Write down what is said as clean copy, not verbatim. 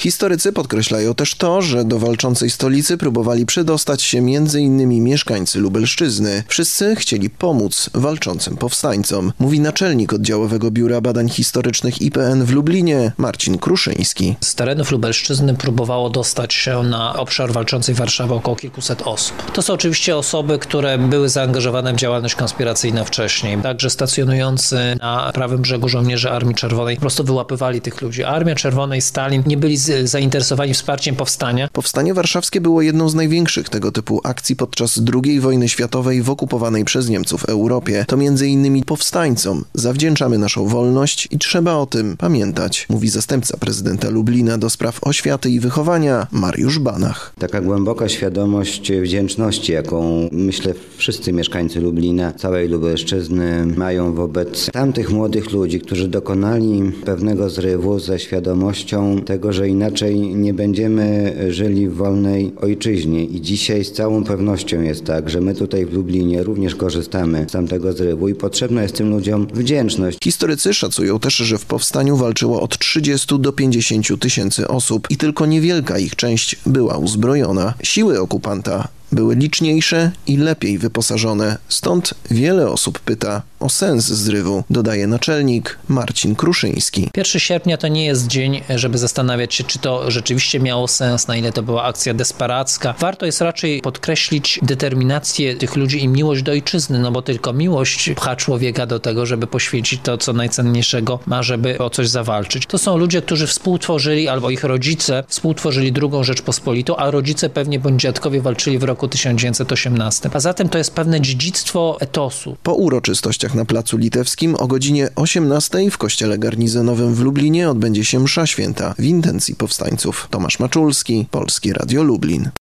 Historycy podkreślają też to, że do walczącej stolicy próbowali przedostać się m.in. mieszkańcy Lubelszczyzny. Wszyscy chcieli pomóc walczącym powstańcom, mówi naczelnik Oddziałowego Biura Badań Historycznych IPN w Lublinie Marcin Kruszyński. Z terenów Lubelszczyzny próbowało dostać się na obszar walczącej Warszawy około kilkuset osób. To są oczywiście osoby, które były zaangażowane w działalność konspiracyjną wcześniej. Także stacjonujący na prawym brzegu żołnierze Armii Czerwonej po prostu wyłapywali tych ludzi. Armia Czerwona i Stalin nie byli zainteresowani wsparciem powstania. Powstanie warszawskie było jedną z największych tego typu akcji podczas II wojny światowej w okupowanej przez Niemców Europie. To m.in. powstańcom zawdzięczamy naszą wolność i trzeba o tym pamiętać, mówi zastępca prezydenta Lublina do spraw oświaty i wychowania Mariusz Banach. Taka głęboka świadomość wdzięczności, jaką myślę wszyscy mieszkańcy Lublina, całej Lubelszczyzny mają wobec tamtych młodych ludzi, którzy dokonali pewnego zrywu ze świadomością tego, że inaczej nie będziemy żyli w wolnej ojczyźnie. I dzisiaj z całą pewnością jest tak, że my tutaj w Lublinie również korzystamy z tamtego zrywu i potrzebna jest tym ludziom wdzięczność. Historycy szacują też, że w powstaniu walczyło od 30 do 50 tysięcy osób i tylko niewielka ich część była uzbrojona. Siły okupanta były liczniejsze i lepiej wyposażone, stąd wiele osób pyta o sens zrywu, dodaje naczelnik Marcin Kruszyński. 1 sierpnia to nie jest dzień, żeby zastanawiać się, czy to rzeczywiście miało sens, na ile to była akcja desperacka. Warto jest raczej podkreślić determinację tych ludzi i miłość do ojczyzny, no bo tylko miłość pcha człowieka do tego, żeby poświęcić to, co najcenniejszego ma, żeby o coś zawalczyć. To są ludzie, którzy współtworzyli, albo ich rodzice współtworzyli II Rzeczpospolitą, a rodzice pewnie bądź dziadkowie walczyli w roku 1918. A zatem to jest pewne dziedzictwo etosu. Po uroczystościach na Placu Litewskim o godzinie 18 w Kościele Garnizonowym w Lublinie odbędzie się msza święta w intencji powstańców. Tomasz Maczulski, Polskie Radio Lublin.